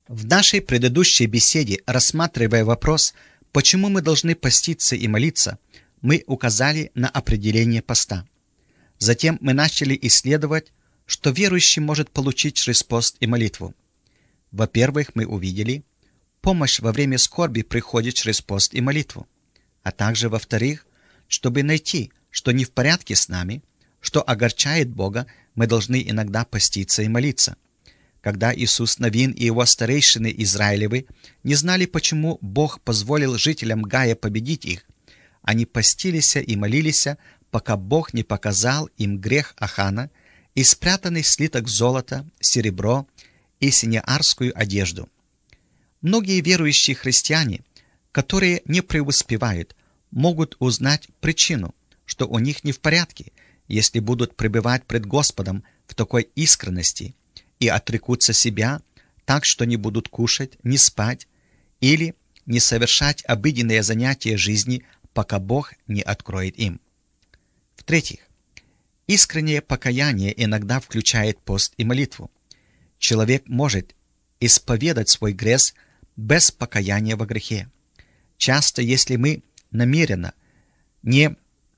В нашей предыдущей беседе, рассматривая вопрос, почему мы должны поститься и молиться, мы указали на определение поста. Затем мы начали исследовать, что верующий может получить через пост и молитву. Во-первых, мы увидели, помощь во время скорби приходит через пост и молитву. А также, во-вторых, чтобы найти, что не в порядке с нами, что огорчает Бога, мы должны иногда поститься и молиться. Когда Иисус Навин и его старейшины Израилевы не знали, почему Бог позволил жителям Гая победить их, они постились и молились, пока Бог не показал им грех Ахана и спрятанный слиток золота, серебро и синеарскую одежду. Многие верующие христиане, которые не преуспевают, могут узнать причину, что у них не в порядке, если будут пребывать пред Господом в такой искренности и отрекутся себя так, что не будут кушать, не спать или не совершать обыденные занятия жизни, пока Бог не откроет им. В-третьих, искреннее покаяние иногда включает пост и молитву. Человек может исповедать свой грех без покаяния во грехе. Часто, если мы намеренно не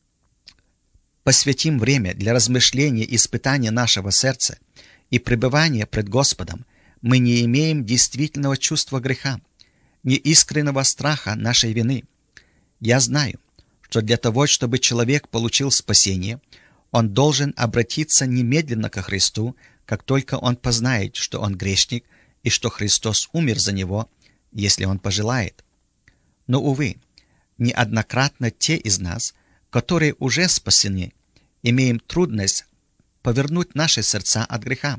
посвятим время для размышления и испытания нашего сердца и пребывания пред Господом, мы не имеем действительного чувства греха, неискреннего страха нашей вины. Я знаю, что для того, чтобы человек получил спасение, он должен обратиться немедленно ко Христу, как только он познает, что он грешник и что Христос умер за него, если он пожелает. Но, увы, неоднократно те из нас, которые уже спасены, имеем трудность повернуть наши сердца от греха.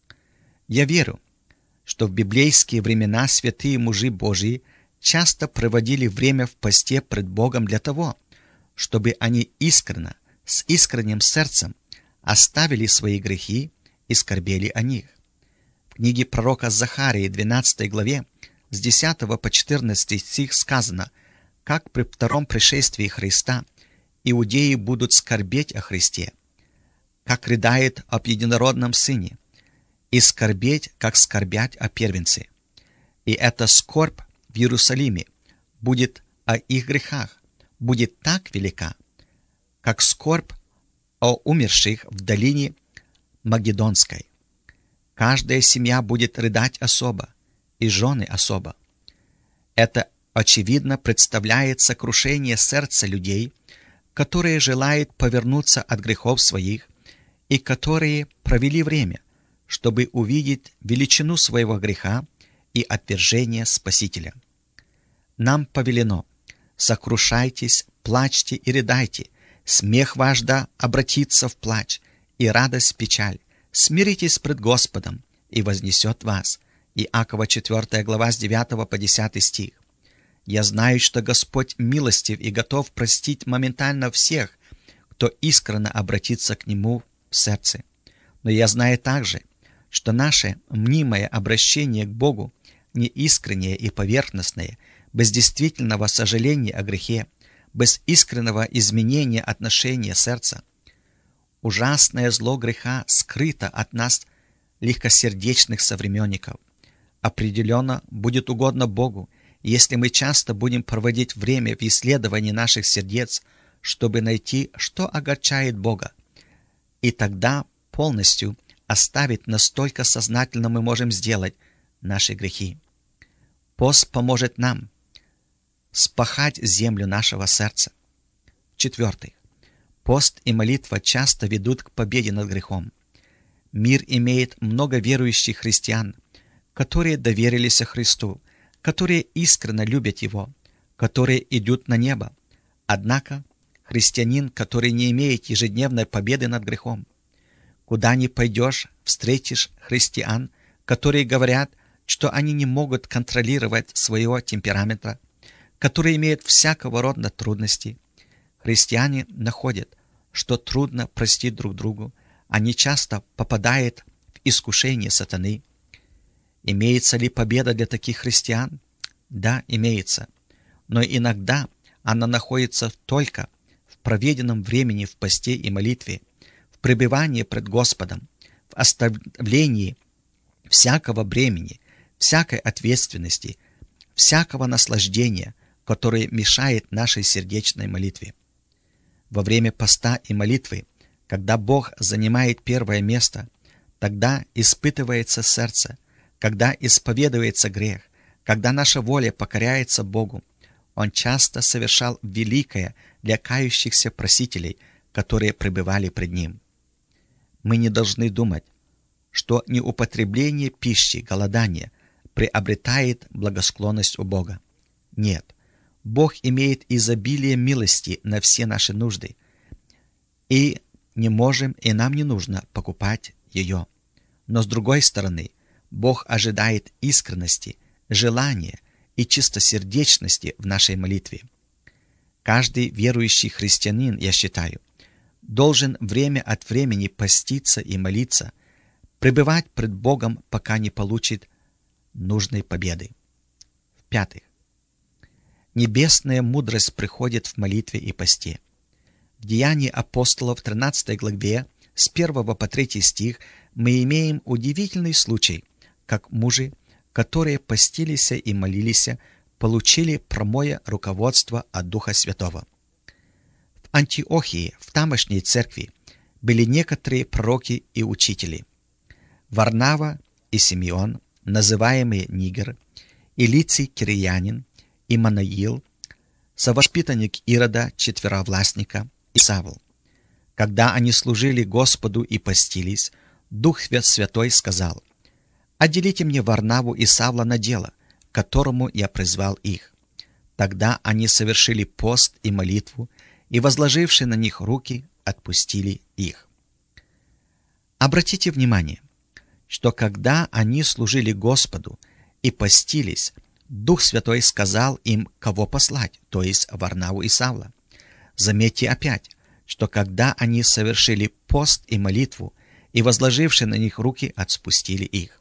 Я верю, что в библейские времена святые мужи Божии часто проводили время в посте пред Богом для того, чтобы они искренно, с искренним сердцем оставили свои грехи и скорбели о них. В книге пророка Захарии, 12 главе, с 10 по 14 стих сказано, как при втором пришествии Христа иудеи будут скорбеть о Христе, как рыдает об единородном Сыне, и скорбеть, как скорбят о первенце. И эта скорбь в Иерусалиме будет о их грехах, будет так велика, как скорбь о умерших в долине Магедонской. Каждая семья будет рыдать особо, и жены особо. Это, очевидно, представляет сокрушение сердца людей, которые желают повернуться от грехов своих и которые провели время, чтобы увидеть величину своего греха и отвержение Спасителя. Нам повелено: сокрушайтесь, плачьте и рыдайте, смех ваш да обратится в плач, и радость в печаль. Смиритесь пред Господом, и вознесет вас. Иакова 4 глава с 9 по 10 стих. Я знаю, что Господь милостив и готов простить моментально всех, кто искренне обратится к Нему в сердце. Но я знаю также, что наше мнимое обращение к Богу, неискреннее и поверхностное, без действительного сожаления о грехе, без искреннего изменения отношения сердца, ужасное зло греха скрыто от нас, легкосердечных современников. Определенно будет угодно Богу, если мы часто будем проводить время в исследовании наших сердец, чтобы найти, что огорчает Бога, и тогда полностью оставить, настолько сознательно мы можем сделать наши грехи. Пост поможет нам спахать землю нашего сердца. В-четвертых, пост и молитва часто ведут к победе над грехом. Мир имеет много верующих христиан, которые доверились Христу, которые искренне любят Его, которые идут на небо. Однако христианин, который не имеет ежедневной победы над грехом. Куда ни пойдешь, встретишь христиан, которые говорят, что они не могут контролировать своего темперамента, которые имеют всякого рода трудности. Христиане находят, что трудно простить друг другу, они часто попадают в искушение сатаны. Имеется ли победа для таких христиан? Да, имеется. Но иногда она находится только в проведенном времени в посте и молитве, в пребывании пред Господом, в оставлении всякого бремени, всякой ответственности, всякого наслаждения, которое мешает нашей сердечной молитве. Во время поста и молитвы, когда Бог занимает первое место, тогда испытывается сердце, когда исповедуется грех, когда наша воля покоряется Богу. Он часто совершал великое для кающихся просителей, которые пребывали пред Ним. Мы не должны думать, что неупотребление пищи, голодание приобретает благосклонность у Бога. Нет, Бог имеет изобилие милости на все наши нужды, и нам не нужно покупать ее. Но с другой стороны, Бог ожидает искренности, желания и чистосердечности в нашей молитве. Каждый верующий христианин, я считаю, должен время от времени поститься и молиться, пребывать пред Богом, пока не получит нужной победы. В-пятых, небесная мудрость приходит в молитве и посте. В Деянии апостолов 13 главе с 1 по 3 стих мы имеем удивительный случай, как мужи, которые постились и молились, получили прямое руководство от Духа Святого. В Антиохии, в тамошней церкви, были некоторые пророки и учители. Варнава и Симеон, называемый Нигер, и Лиций Кириянин, и Манаил, совоспитанник Ирода, четверовластника, и Савл. Когда они служили Господу и постились, Дух Святой сказал: «Отделите мне Варнаву и Савла на дело, к которому я призвал их». Тогда они совершили пост и молитву, и, возложивши на них руки, отпустили их. Обратите внимание, что когда они служили Господу и постились, Дух Святой сказал им, кого послать, то есть Варнаву и Савла. Заметьте опять, что когда они совершили пост и молитву, и, возложивши на них руки, отпустили их.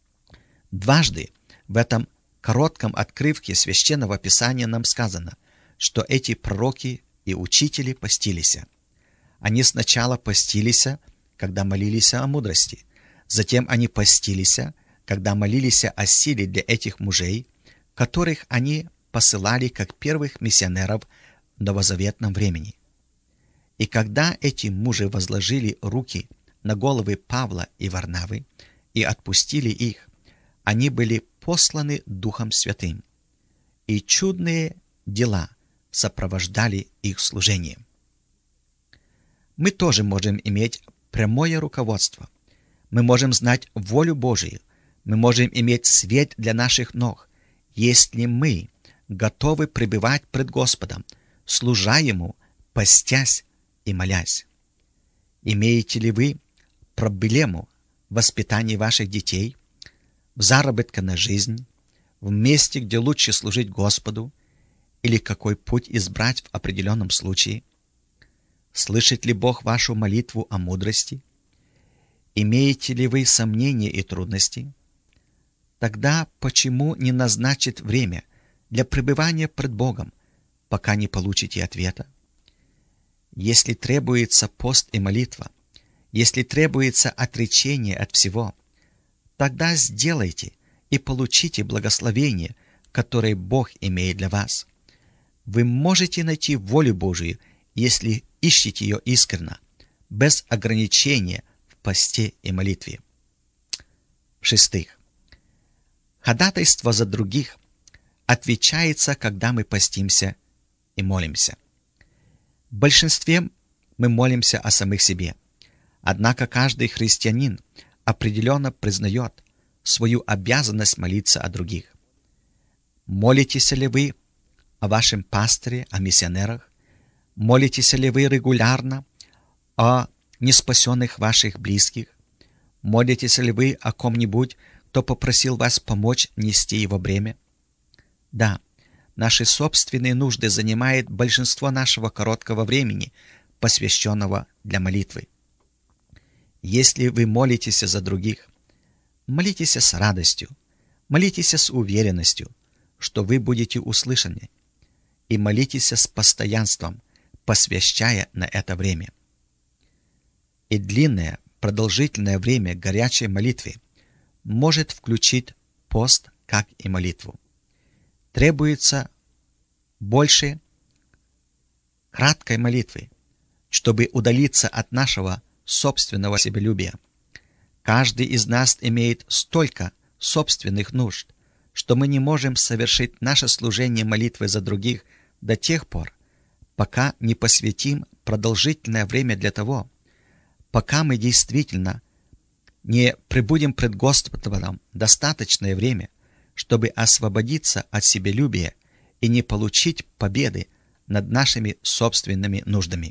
Дважды в этом коротком отрывке Священного Писания нам сказано, что эти пророки и учители постились. Они сначала постились, когда молились о мудрости. Затем они постились, когда молились о силе для этих мужей, которых они посылали как первых миссионеров в новозаветном времени. И когда эти мужи возложили руки на головы Павла и Варнавы и отпустили их, они были посланы Духом Святым, и чудные дела сопровождали их служение. Мы тоже можем иметь прямое руководство. Мы можем знать волю Божию. Мы можем иметь свет для наших ног, если мы готовы пребывать пред Господом, служа Ему, постясь и молясь. Имеете ли вы проблему в воспитании ваших детей, в заработке на жизнь, в месте, где лучше служить Господу, или какой путь избрать в определенном случае? Слышит ли Бог вашу молитву о мудрости? Имеете ли вы сомнения и трудности? Тогда почему не назначить время для пребывания пред Богом, пока не получите ответа? Если требуется пост и молитва, если требуется отречение от всего, тогда сделайте и получите благословение, которое Бог имеет для вас. Вы можете найти волю Божию, если ищете ее искренно, без ограничения в посте и молитве. В-шестых, ходатайство за других отвечается, когда мы постимся и молимся. В большинстве мы молимся о самих себе. Однако каждый христианин определенно признает свою обязанность молиться о других. Молитесь ли вы о вашем пасторе, о миссионерах? Молитесь ли вы регулярно о неспасенных ваших близких? Молитесь ли вы о ком-нибудь, кто попросил вас помочь нести его бремя? Да, наши собственные нужды занимают большинство нашего короткого времени, посвященного для молитвы. Если вы молитесь за других, молитесь с радостью, молитесь с уверенностью, что вы будете услышаны, и молитесь с постоянством, посвящая на это время. И длинное, продолжительное время горячей молитвы может включить пост, как и молитву. Требуется больше краткой молитвы, чтобы удалиться от нашего собственного себялюбия. Каждый из нас имеет столько собственных нужд, что мы не можем совершить наше служение молитвы за других до тех пор, пока не посвятим продолжительное время для того, пока мы действительно не пребудем пред Господом достаточное время, чтобы освободиться от себялюбия и не получить победы над нашими собственными нуждами.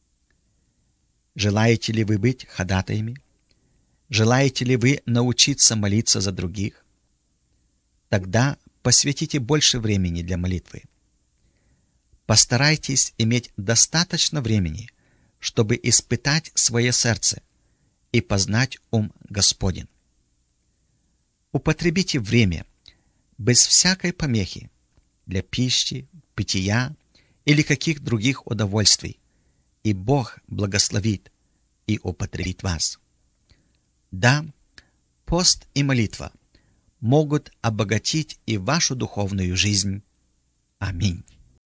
Желаете ли вы быть ходатаями? Желаете ли вы научиться молиться за других? Тогда посвятите больше времени для молитвы. Постарайтесь иметь достаточно времени, чтобы испытать свое сердце и познать ум Господень. Употребите время без всякой помехи для пищи, питья или каких других удовольствий, и Бог благословит и употребит вас. Да, пост и молитва могут обогатить и вашу духовную жизнь. Аминь.